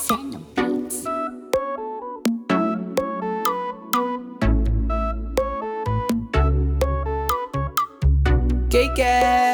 Seno Beats. KK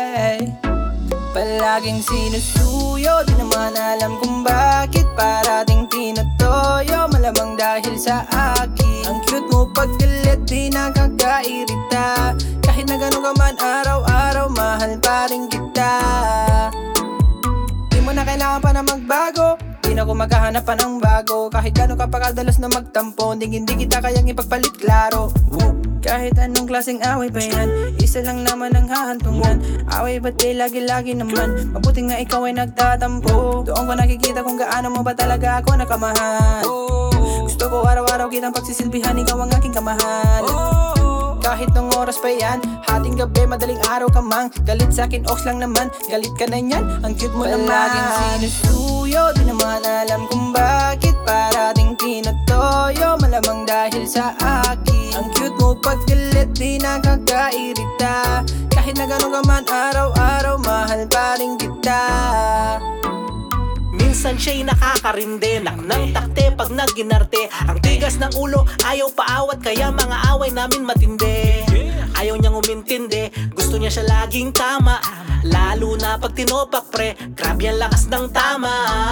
palaging sinusuyo, di naman alam kung bakit parating tinutoyo. Malamang dahil sa akin. Ang cute mo pag galit, di nakakairita. Kahit na gano'n ka man araw-araw, mahal pa rin kita. Di mo na kailangan pa na magbago, di na ako maghahanap pa ng bago. Kahit gano'n ka pa kadalas na magtampo, hindi kita kayang ipagpalit klaro. Kahit anong klaseng away pa yan, isa lang naman ang hahantungan. Away ba't di lagi-lagi naman? Mabuti nga ikaw ay nagtatampo. Doon ko nakikita kung gaano mo ba talaga ako nakamahal. Gusto ko araw-araw kitang pagsisilbihan, ikaw ang aking kamahal. Kahit nung oras pa yan, hating gabi, madaling araw ka mang galit sa'kin, ox lang naman, galit ka na yan. Ang cute mo naman, laging sinusuyo, di naman alam kung bakit parating tinutoyo. Malamang dahil sa akin. Ang cute mo pag galit, di nakakairita. Kahit na gano'n ka man araw-araw, mahal pa rin kita. Minsan siya'y nakakarinde ng takte pag nagginarte. Ang tigas ng ulo, ayaw paawat, kaya mga away namin matindi. Ayaw niyang umintindi, gusto niya siya laging tama. Lalo na pag tinopak pre, grabe ang lakas ng tama.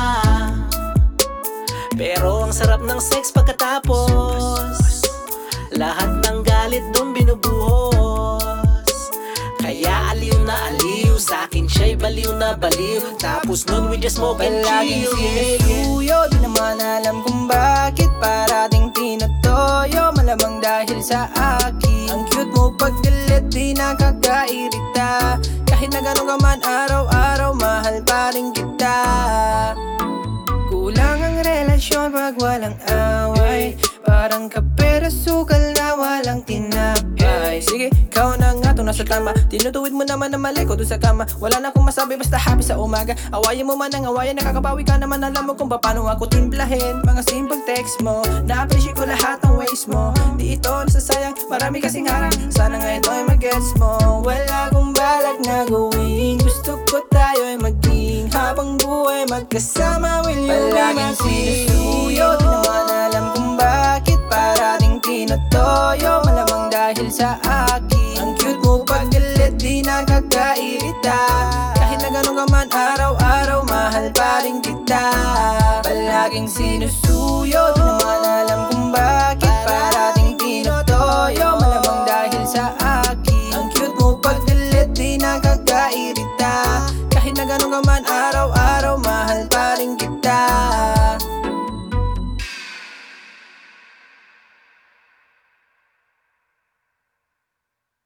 Pero ang sarap ng sex pagkatapos, lahat ng galit doon binubuhos. Kaya aliw na aliw, sa'kin siya'y baliw na baliw. Tapos nun we just smoke and palaging chill. sinusuyo, di naman alam kung bakit parating tinutoyo. Malamang dahil sa akin. Ang cute mo pag galit, di nakakairita. Kahit na gano'n ka man araw-araw, mahal pa rin kita. Kulang ang relasyon pag walang away, parang kape na sukal na walang tinapay. Sige, ikaw na nga itong nasa tama. Tinutuwid mo naman na mali ko doon sa kama. Wala na akong masabi, basta happy sa umaga. Awayan mo man ang awayan, nakakabawi ka naman. Alam mo kung paano ako timplahin. Mga simple text mo, na-appreciate ko lahat ng ways mo. Di ito nasasayang, marami kasing harang. Sana nga ito ay mag-gets mo. Wala akong balak na gawin, gusto ko tayo ay maging habang buhay magkasama. Will you palaging sinusuyo, di naman alam kung bakit parating tinutoyo. Malamang dahil sa akin. Ang cute mo pag galit, di nakakairita. Kahit na gano'n ka man araw-araw, mahal pa rin kita. Palaging sinusuyo, di naman alam kung bakit parating tinutoyo. Malamang dahil sa akin. Ang cute mo pag galit, di nakakairita. Kahit na gano'n ka man araw-araw,